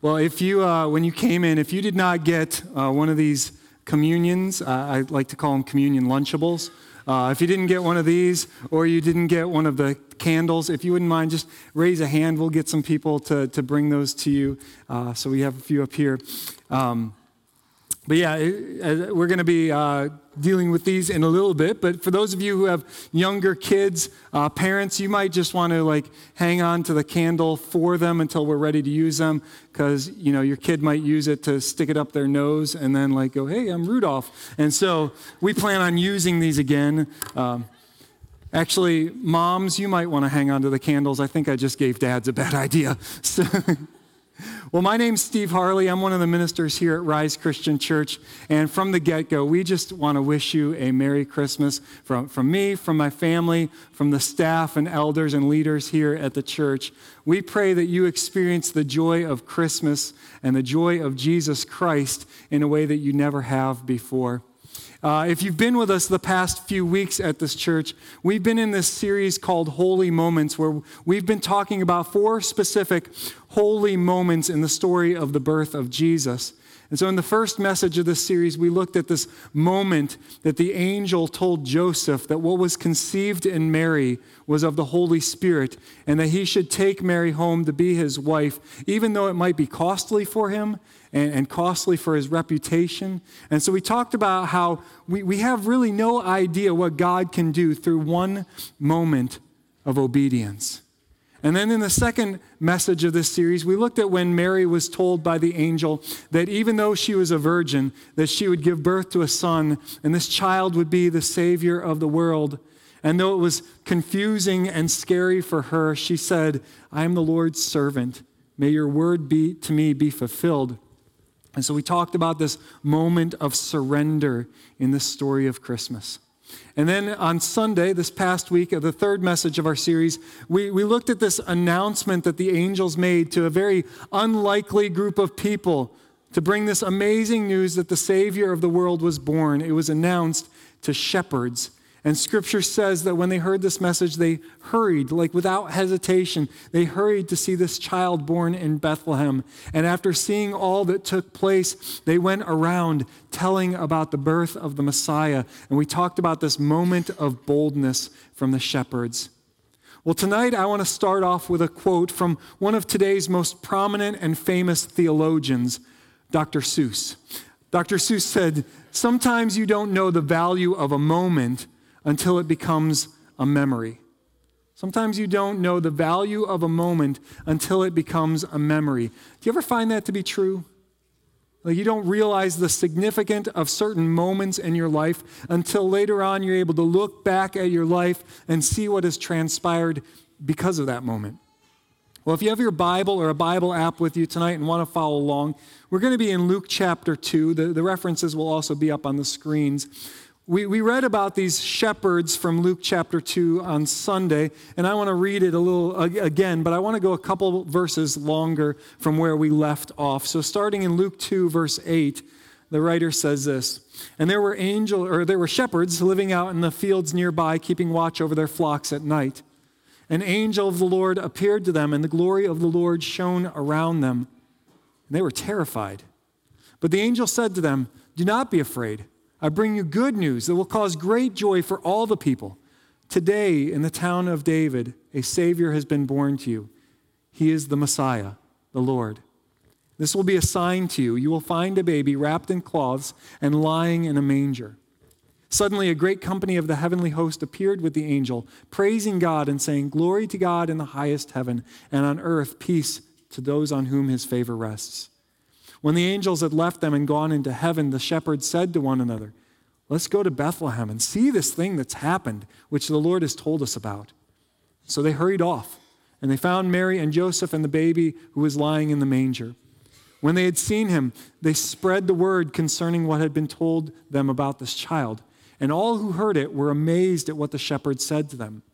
Well, if you, when you came in, if you did not get one of these communions, I like to call them communion Lunchables. If you didn't get one of these, or you didn't get one of the candles, if you wouldn't mind, just raise a hand. We'll get some people to bring those to you. So we have a few up here. But yeah, we're going to be dealing with these in a little bit. But for those of you who have younger kids, parents, you might just want to hang on to the candle for them until we're ready to use them, because your kid might use it to stick it up their nose and then go, "Hey, I'm Rudolph." And so we plan on using these again. Actually, moms, you might want to hang on to the candles. I think I just gave dads a bad idea. Well, my name's Steve Harley. I'm one of the ministers here at Rise Christian Church. And from the get-go, we just want to wish you a Merry Christmas from me, from my family, from the staff and elders and leaders here at the church. We pray that you experience the joy of Christmas and the joy of Jesus Christ in a way that you never have before. If you've been with us the past few weeks at this church, we've been in this series called Holy Moments, where we've been talking about 4 specific holy moments in the story of the birth of Jesus. And so in the first message of this series, we looked at this moment that the angel told Joseph that what was conceived in Mary was of the Holy Spirit, and that he should take Mary home to be his wife, even though it might be costly for him and costly for his reputation. And so we talked about how we have really no idea what God can do through one moment of obedience. And then in the second message of this series, we looked at when Mary was told by the angel that even though she was a virgin, that she would give birth to a son, and this child would be the Savior of the world. And though it was confusing and scary for her, she said, "I am the Lord's servant. May your word to me be fulfilled." And so we talked about this moment of surrender in the story of Christmas. And then on Sunday, this past week, the third message of our series, we looked at this announcement that the angels made to a very unlikely group of people to bring this amazing news that the Savior of the world was born. It was announced to shepherds. And Scripture says that when they heard this message, they hurried, without hesitation. They hurried to see this child born in Bethlehem. And after seeing all that took place, they went around telling about the birth of the Messiah. And we talked about this moment of boldness from the shepherds. Well, tonight I want to start off with a quote from one of today's most prominent and famous theologians, Dr. Seuss. Dr. Seuss said, "Sometimes you don't know the value of a moment until it becomes a memory." Sometimes you don't know the value of a moment until it becomes a memory. Do you ever find that to be true? You don't realize the significance of certain moments in your life until later on you're able to look back at your life and see what has transpired because of that moment. Well, if you have your Bible or a Bible app with you tonight and want to follow along, we're going to be in Luke chapter 2. The references will also be up on the screens. We read about these shepherds from Luke chapter 2 on Sunday, and I want to read it a little again, but I want to go a couple verses longer from where we left off. So starting in Luke 2, verse 8, the writer says this, "And there were shepherds living out in the fields nearby, keeping watch over their flocks at night. An angel of the Lord appeared to them, and the glory of the Lord shone around them. And they were terrified. But the angel said to them, 'Do not be afraid. I bring you good news that will cause great joy for all the people. Today, in the town of David, a Savior has been born to you. He is the Messiah, the Lord. This will be a sign to you. You will find a baby wrapped in cloths and lying in a manger.' Suddenly, a great company of the heavenly host appeared with the angel, praising God and saying, 'Glory to God in the highest heaven, and on earth peace to those on whom his favor rests.' When the angels had left them and gone into heaven, the shepherds said to one another, 'Let's go to Bethlehem and see this thing that's happened, which the Lord has told us about.' So they hurried off, and they found Mary and Joseph and the baby who was lying in the manger. When they had seen him, they spread the word concerning what had been told them about this child. And all who heard it were amazed at what the shepherds said to them.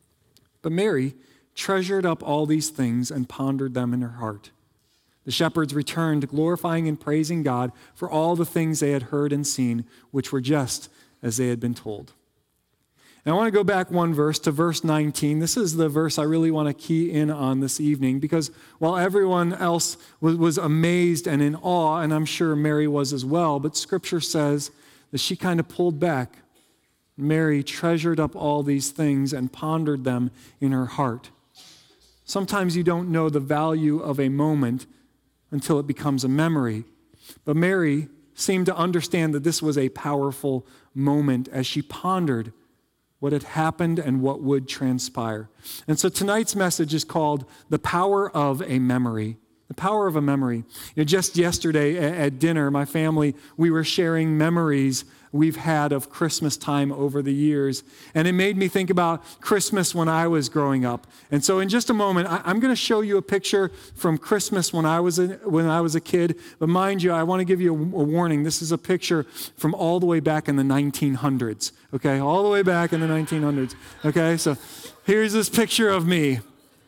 But Mary treasured up all these things and pondered them in her heart. The shepherds returned, glorifying and praising God for all the things they had heard and seen, which were just as they had been told." Now, I want to go back one verse to verse 19. This is the verse I really want to key in on this evening because while everyone else was amazed and in awe, and I'm sure Mary was as well, but Scripture says that she kind of pulled back. Mary treasured up all these things and pondered them in her heart. Sometimes you don't know the value of a moment until it becomes a memory. But Mary seemed to understand that this was a powerful moment as she pondered what had happened and what would transpire. And so tonight's message is called The Power of a Memory. The power of a memory. Just yesterday at dinner, my family, we were sharing memories we've had of Christmas time over the years. And it made me think about Christmas when I was growing up. And so in just a moment, I'm going to show you a picture from Christmas when I was a kid. But mind you, I want to give you a warning. This is a picture from all the way back in the 1900s. Okay, all the way back in the 1900s. Okay, so here's this picture of me.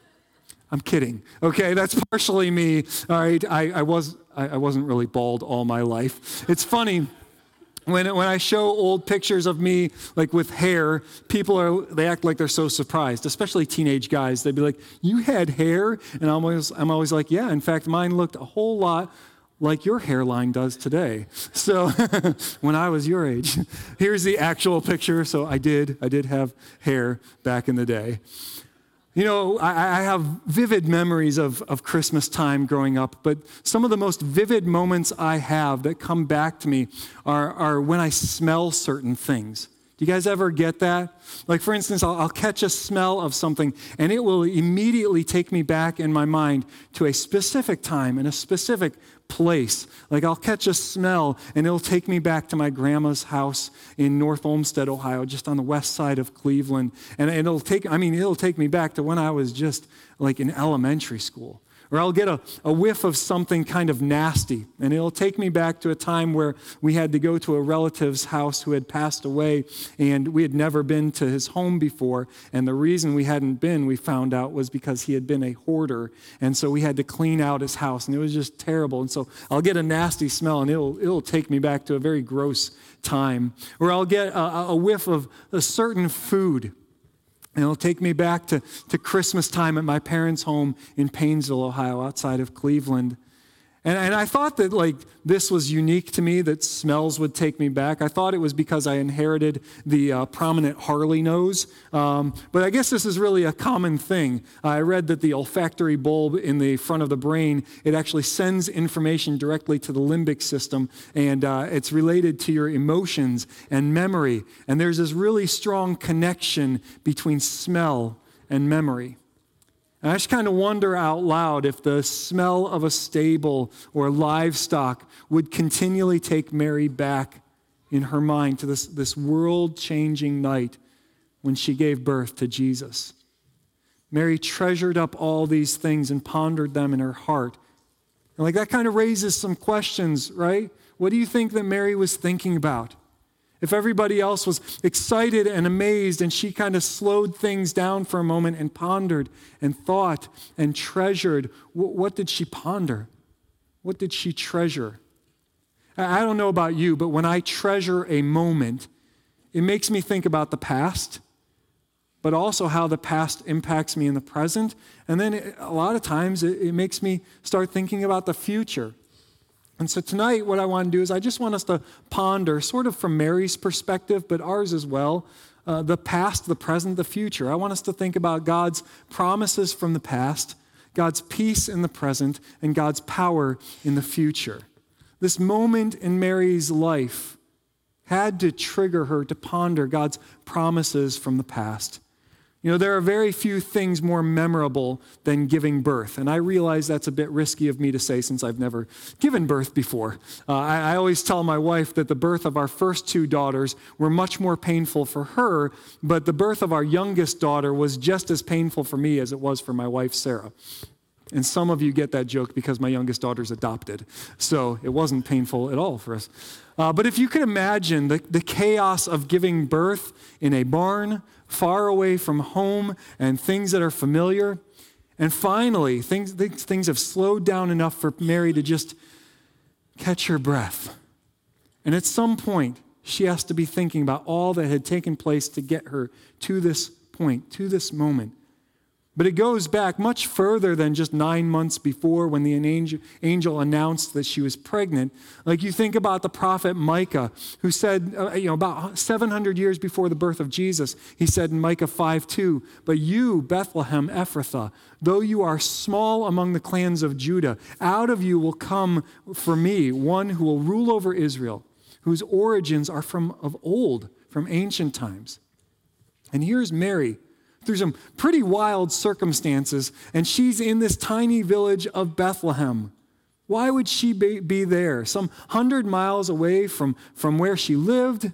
I'm kidding. Okay, that's partially me. All right, I wasn't really bald all my life. It's funny when I show old pictures of me like with hair, they act like they're so surprised, especially teenage guys. They'd be like, "You had hair?" And I'm always like, "Yeah, in fact, mine looked a whole lot like your hairline does today." So when I was your age, here's the actual picture. So I did have hair back in the day. You know, I have vivid memories of Christmas time growing up, but some of the most vivid moments I have that come back to me are when I smell certain things. Do you guys ever get that? Like, for instance, I'll catch a smell of something, and it will immediately take me back in my mind to a specific time and a specific place. Like, I'll catch a smell, and it'll take me back to my grandma's house in North Olmsted, Ohio, just on the west side of Cleveland. And it'll take me back to when I was just like in elementary school. Or I'll get a whiff of something kind of nasty, and it'll take me back to a time where we had to go to a relative's house who had passed away, and we had never been to his home before, and the reason we hadn't been, we found out, was because he had been a hoarder, and so we had to clean out his house, and it was just terrible. And so I'll get a nasty smell, and it'll take me back to a very gross time. Or I'll get a whiff of a certain food, and it'll take me back to Christmas time at my parents' home in Painesville, Ohio, outside of Cleveland. And I thought that like this was unique to me, that smells would take me back. I thought it was because I inherited the prominent Harley nose. But I guess this is really a common thing. I read that the olfactory bulb in the front of the brain, it actually sends information directly to the limbic system, and it's related to your emotions and memory. And there's this really strong connection between smell and memory. And I just kind of wonder out loud if the smell of a stable or livestock would continually take Mary back in her mind to this world-changing night when she gave birth to Jesus. Mary treasured up all these things and pondered them in her heart. And like that kind of raises some questions, right? What do you think that Mary was thinking about? If everybody else was excited and amazed and she kind of slowed things down for a moment and pondered and thought and treasured, what did she ponder? What did she treasure? I don't know about you, but when I treasure a moment, it makes me think about the past, but also how the past impacts me in the present. And then a lot of times it makes me start thinking about the future. And so tonight, what I want to do is I just want us to ponder, sort of from Mary's perspective, but ours as well, the past, the present, the future. I want us to think about God's promises from the past, God's peace in the present, and God's power in the future. This moment in Mary's life had to trigger her to ponder God's promises from the past. You know, there are very few things more memorable than giving birth. And I realize that's a bit risky of me to say since I've never given birth before. I always tell my wife that the birth of our first two daughters were much more painful for her, but the birth of our youngest daughter was just as painful for me as it was for my wife, Sarah. And some of you get that joke because my youngest daughter's adopted. So it wasn't painful at all for us. But if you could imagine the chaos of giving birth in a barn, far away from home, and things that are familiar. And finally, things have slowed down enough for Mary to just catch her breath. And at some point, she has to be thinking about all that had taken place to get her to this point, to this moment. But it goes back much further than just 9 months before when the angel announced that she was pregnant. Like you think about the prophet Micah, who said, about 700 years before the birth of Jesus, he said in Micah 5:2, "But you, Bethlehem Ephrathah, though you are small among the clans of Judah, out of you will come for me one who will rule over Israel, whose origins are from of old, from ancient times." And here's Mary, through some pretty wild circumstances, and she's in this tiny village of Bethlehem. Why would she be there? Some 100 miles away from where she lived.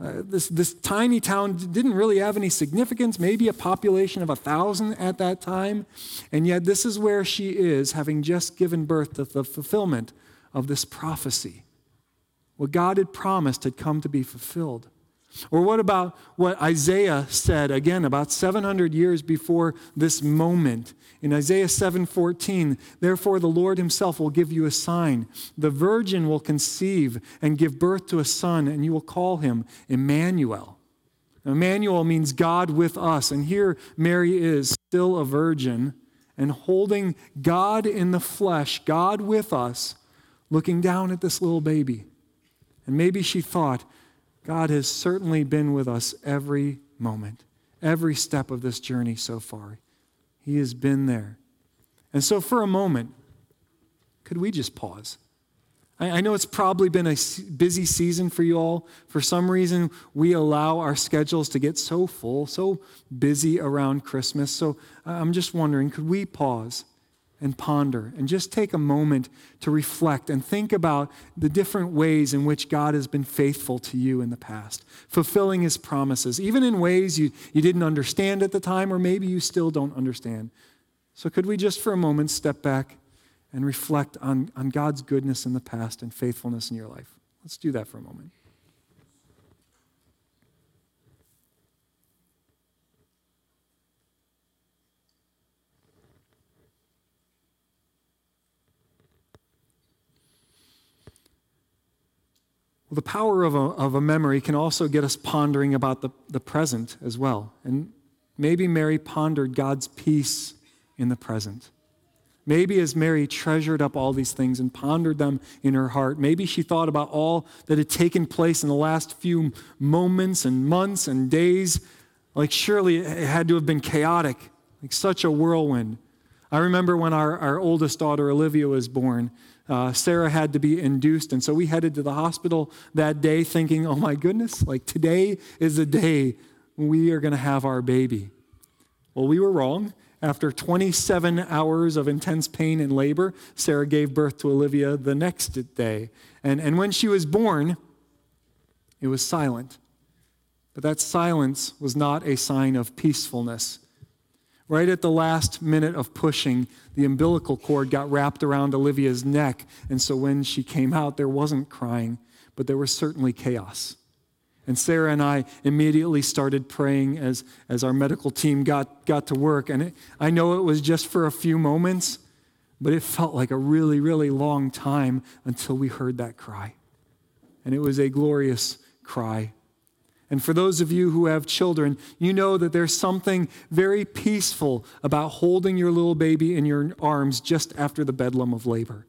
This tiny town didn't really have any significance, maybe a population of 1,000 at that time. And yet this is where she is, having just given birth to the fulfillment of this prophecy. What God had promised had come to be fulfilled. Or what about what Isaiah said, again, about 700 years before this moment? In Isaiah 7:14, "Therefore the Lord himself will give you a sign. The virgin will conceive and give birth to a son, and you will call him Emmanuel." Emmanuel means God with us. And here Mary is, still a virgin, and holding God in the flesh, God with us, looking down at this little baby. And maybe she thought, God has certainly been with us every moment, every step of this journey so far. He has been there. And so for a moment, could we just pause? I know it's probably been a busy season for you all. For some reason, we allow our schedules to get so full, so busy around Christmas. So I'm just wondering, could we pause and ponder and just take a moment to reflect and think about the different ways in which God has been faithful to you in the past, fulfilling his promises, even in ways you didn't understand at the time, or maybe you still don't understand. So could we just for a moment step back and reflect on God's goodness in the past and faithfulness in your life? Let's do that for a moment. Well, the power of a memory can also get us pondering about the present as well. And maybe Mary pondered God's peace in the present. Maybe as Mary treasured up all these things and pondered them in her heart, maybe she thought about all that had taken place in the last few moments and months and days. Like surely it had to have been chaotic, like such a whirlwind. I remember when our oldest daughter, Olivia, was born. Sarah had to be induced, and so we headed to the hospital that day thinking, oh my goodness, like today is the day we are going to have our baby. Well, we were wrong. After 27 hours of intense pain and labor, Sarah gave birth to Olivia the next day. And when she was born, it was silent. But that silence was not a sign of peacefulness. Right at the last minute of pushing, the umbilical cord got wrapped around Olivia's neck, and so when she came out, there wasn't crying, but there was certainly chaos. And Sarah and I immediately started praying as our medical team got to work, and I know it was just for a few moments, but it felt like a really, really long time until we heard that cry. And it was a glorious cry. And for those of you who have children, you know that there's something very peaceful about holding your little baby in your arms just after the bedlam of labor.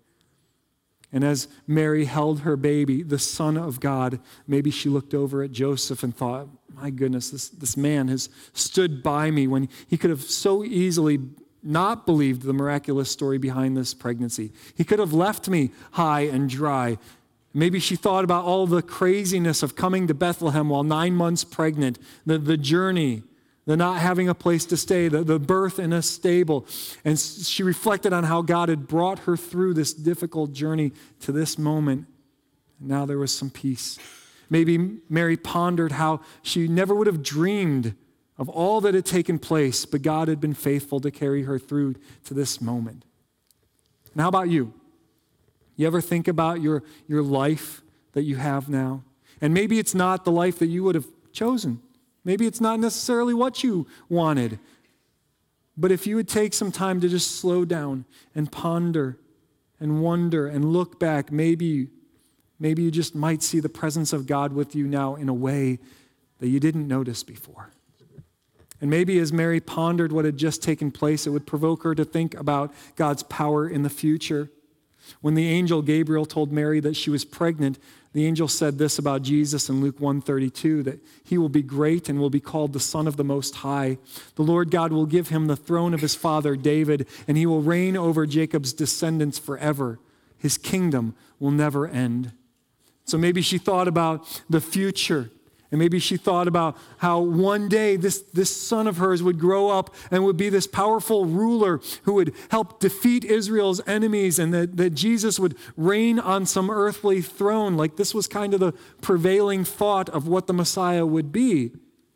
And as Mary held her baby, the Son of God, maybe she looked over at Joseph and thought, my goodness, this man has stood by me when he could have so easily not believed the miraculous story behind this pregnancy. He could have left me high and dry. Maybe she thought about all the craziness of coming to Bethlehem while 9 months pregnant, the journey, the not having a place to stay, the birth in a stable. And she reflected on how God had brought her through this difficult journey to this moment. And now there was some peace. Maybe Mary pondered how she never would have dreamed of all that had taken place, but God had been faithful to carry her through to this moment. And how about you? You ever think about your life that you have now? And maybe it's not the life that you would have chosen. Maybe it's not necessarily what you wanted. But if you would take some time to just slow down and ponder and wonder and look back, maybe Maybe you just might see the presence of God with you now in a way that you didn't notice before. And maybe as Mary pondered what had just taken place, it would provoke her to think about God's power in the future. When the angel Gabriel told Mary that she was pregnant, the angel said this about Jesus in Luke 1:32, that he will be great and will be called the Son of the Most High. The Lord God will give him the throne of his father David, and he will reign over Jacob's descendants forever. His kingdom will never end. So maybe she thought about the future. And maybe she thought about how one day this son of hers would grow up and would be this powerful ruler who would help defeat Israel's enemies, and that Jesus would reign on some earthly throne. Like this was kind of the prevailing thought of what the Messiah would be.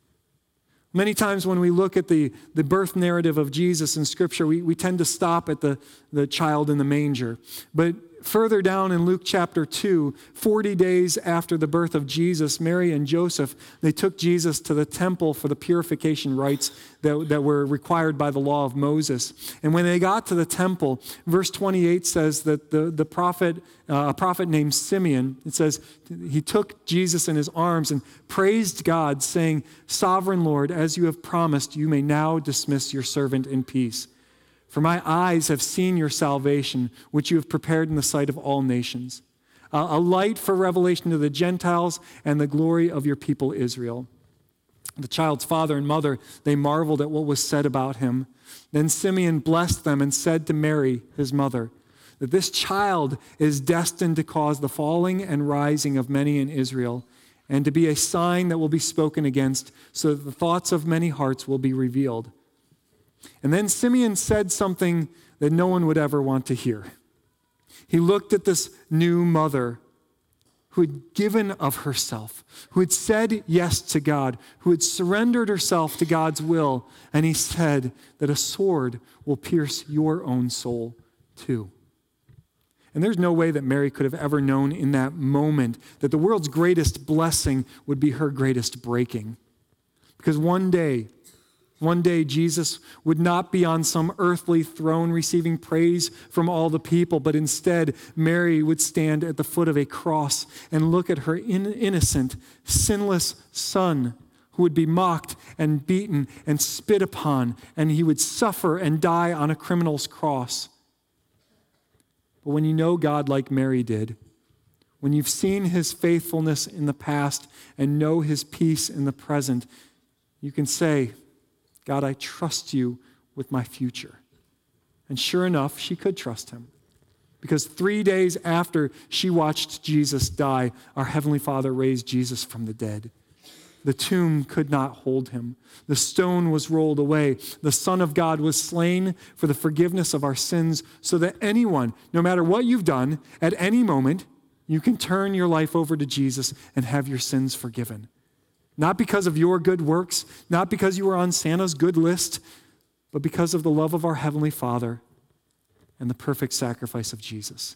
Many times when we look at the birth narrative of Jesus in Scripture, we tend to stop at the child in the manger. But further down in Luke chapter 2, 40 days after the birth of Jesus, Mary and Joseph, they took Jesus to the temple for the purification rites that were required by the law of Moses. And when they got to the temple, verse 28 says that the prophet, a prophet named Simeon, it says, he took Jesus in his arms and praised God, saying, "Sovereign Lord, as you have promised, you may now dismiss your servant in peace. For my eyes have seen your salvation, which you have prepared in the sight of all nations, a light for revelation to the Gentiles and the glory of your people Israel." The child's father and mother, they marveled at what was said about him. Then Simeon blessed them and said to Mary, his mother, that this child is destined to cause the falling and rising of many in Israel, and to be a sign that will be spoken against, so that the thoughts of many hearts will be revealed. And then Simeon said something that no one would ever want to hear. He looked at this new mother who had given of herself, who had said yes to God, who had surrendered herself to God's will, and he said that a sword will pierce your own soul too. And there's no way that Mary could have ever known in that moment that the world's greatest blessing would be her greatest breaking. Because one day Jesus would not be on some earthly throne receiving praise from all the people, but instead Mary would stand at the foot of a cross and look at her innocent, sinless son who would be mocked and beaten and spit upon, and he would suffer and die on a criminal's cross. But when you know God like Mary did, when you've seen his faithfulness in the past and know his peace in the present, you can say, God, I trust you with my future. And sure enough, she could trust him. Because 3 days after she watched Jesus die, our Heavenly Father raised Jesus from the dead. The tomb could not hold him. The stone was rolled away. The Son of God was slain for the forgiveness of our sins, so that anyone, no matter what you've done, at any moment, you can turn your life over to Jesus and have your sins forgiven. Not because of your good works, not because you were on Santa's good list, but because of the love of our Heavenly Father and the perfect sacrifice of Jesus.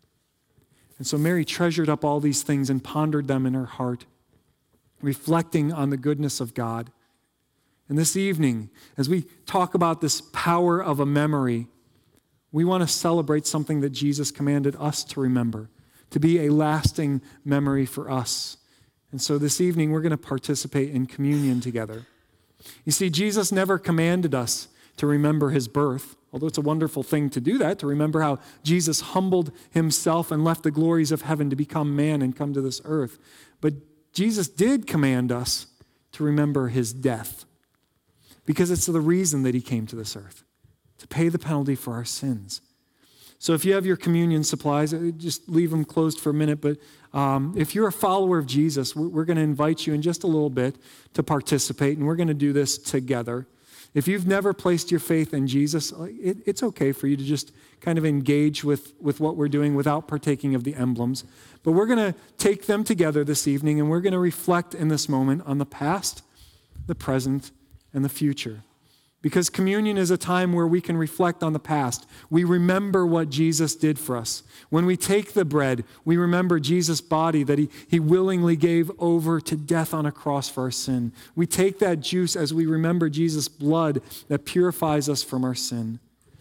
And so Mary treasured up all these things and pondered them in her heart, reflecting on the goodness of God. And this evening, as we talk about this power of a memory, we want to celebrate something that Jesus commanded us to remember, to be a lasting memory for us. And so this evening, we're going to participate in communion together. You see, Jesus never commanded us to remember his birth, although it's a wonderful thing to do that, to remember how Jesus humbled himself and left the glories of heaven to become man and come to this earth. But Jesus did command us to remember his death, because it's the reason that he came to this earth, to pay the penalty for our sins. So if you have your communion supplies, just leave them closed for a minute. But if you're a follower of Jesus, we're going to invite you in just a little bit to participate, and we're going to do this together. If you've never placed your faith in Jesus, it's okay for you to just kind of engage with what we're doing without partaking of the emblems. But we're going to take them together this evening, and we're going to reflect in this moment on the past, the present, and the future. Because communion is a time where we can reflect on the past. We remember what Jesus did for us. When we take the bread, we remember Jesus' body that he willingly gave over to death on a cross for our sin. We take that juice as we remember Jesus' blood that purifies us from our sin.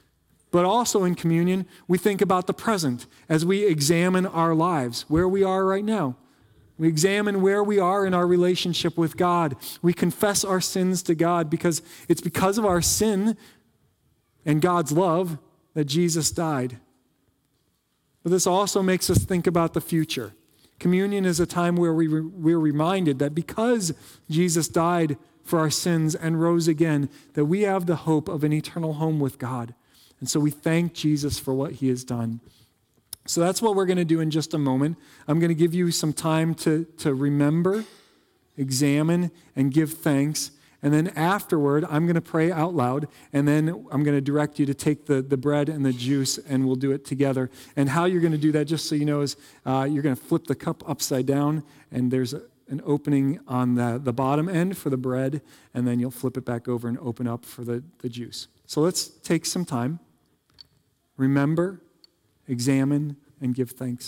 But also in communion, we think about the present as we examine our lives, where we are right now. We examine where we are in our relationship with God. We confess our sins to God because it's because of our sin and God's love that Jesus died. But this also makes us think about the future. Communion is a time where we're reminded that because Jesus died for our sins and rose again, that we have the hope of an eternal home with God. And so we thank Jesus for what he has done. So that's what we're going to do in just a moment. I'm going to give you some time to remember, examine, and give thanks. And then afterward, I'm going to pray out loud, and then I'm going to direct you to take the bread and the juice, and we'll do it together. And how you're going to do that, just so you know, is you're going to flip the cup upside down, and there's an opening on the bottom end for the bread, and then you'll flip it back over and open up for the juice. So let's take some time, remember, examine, and give thanks.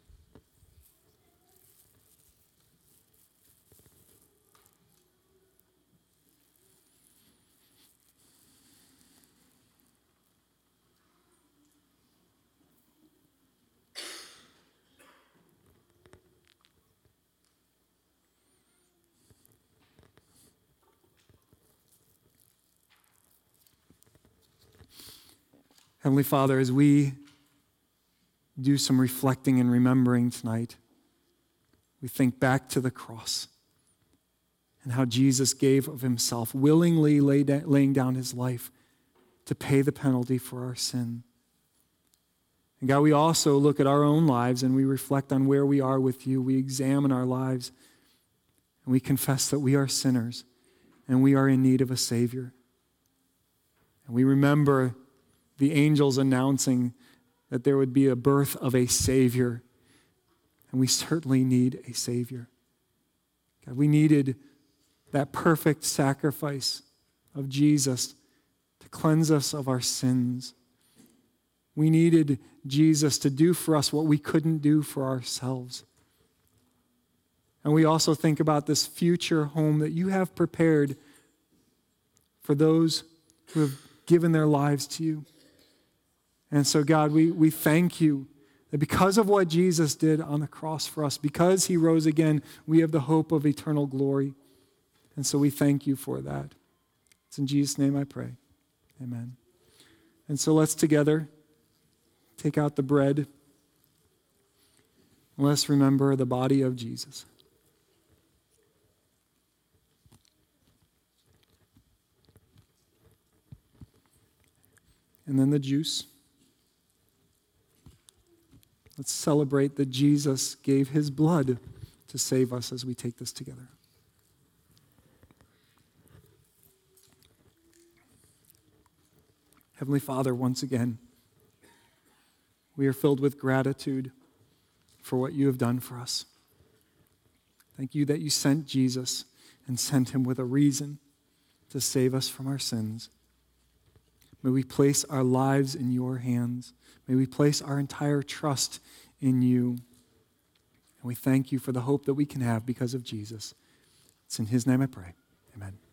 Heavenly Father, as we do some reflecting and remembering tonight, we think back to the cross and how Jesus gave of himself, willingly laying down his life to pay the penalty for our sin. And God, we also look at our own lives and we reflect on where we are with you. We examine our lives and we confess that we are sinners and we are in need of a Savior. And we remember the angels announcing that there would be a birth of a Savior. And we certainly need a Savior. God, we needed that perfect sacrifice of Jesus to cleanse us of our sins. We needed Jesus to do for us what we couldn't do for ourselves. And we also think about this future home that you have prepared for those who have given their lives to you. And so, God, we thank you that because of what Jesus did on the cross for us, because he rose again, we have the hope of eternal glory. And so we thank you for that. It's in Jesus' name I pray. Amen. And so let's together take out the bread. And let's remember the body of Jesus. And then the juice. Let's celebrate that Jesus gave his blood to save us as we take this together. Heavenly Father, once again, we are filled with gratitude for what you have done for us. Thank you that you sent Jesus and sent him with a reason to save us from our sins. May we place our lives in your hands. May we place our entire trust in you. And we thank you for the hope that we can have because of Jesus. It's in his name I pray. Amen.